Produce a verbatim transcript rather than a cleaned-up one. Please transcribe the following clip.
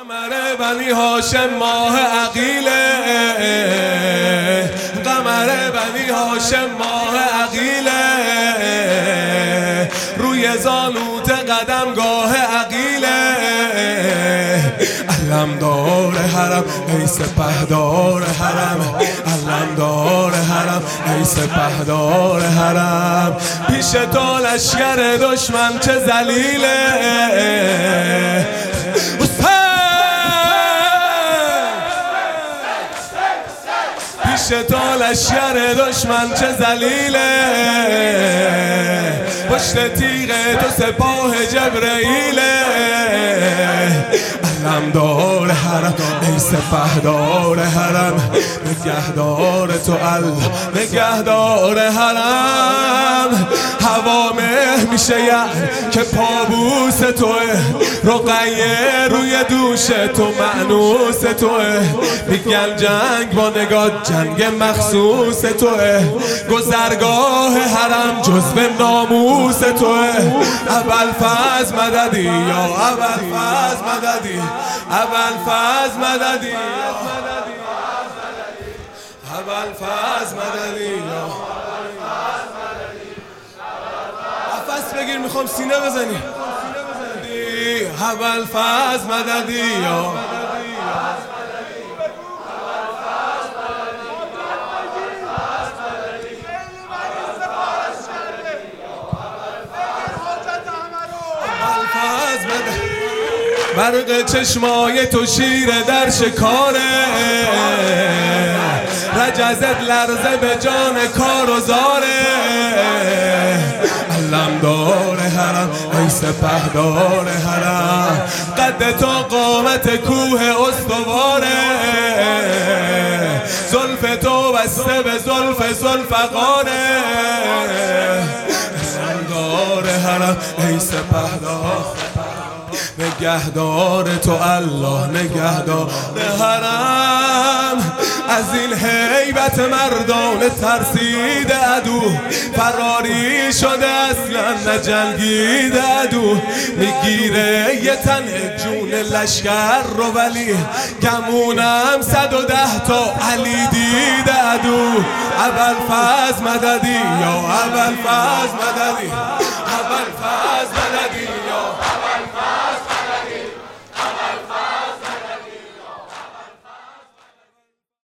قمر بنی هاشم ماه عقیله، قمر بنی هاشم ماه عقیله، روی زانوت قدمگاه عقیله. علمدار حرم ای سپهدار حرم، علمدار حرم ای سپهدار حرم. پیش تو لشکر دشمن چه ذلیله، پیش تو لشکر دشمن چه ذلیله، پشت تیغ تو سپاه جبرئیله. علمدار حرم ای سپهدار حرم، نگهدار تو الله نگهدار حرم. هوا مه میشه یعنی که پابوس توه، رقیه روی دوش تو مأنوس توه. میگن جنگ با نگاه جنگ مخصوص توه، گذرگاه حرم جزو ناموس توه. ابوالفضل مددی یا ابوالفضل مددی، ابوالفضل مددی، ابوالفضل مددی یا نفس بگیر میخوام سینه بزنی. ابوالفضل مددی یا برق چشمای تو شیر در شکاره، رجزت لرزه به جان کار و زاره. علمدار حرم ای سپهدار حرم، قد تو قامت کوه استواره. زلف تو بسته به زلف ذوالفقاره. علمدار حرم ای سپهدار، نگهدار تو الله نگهدار حرم. از این هیبت مردان ترسیده عدو، فراری شده اصلا نجنگیده عدو. میگیره یه تن جون لشکر رو ولی، گمونم صد و ده تا علی دیده عدو. ابوالفضل مددی یا ابوالفضل مددی، ابوالفضل مددی.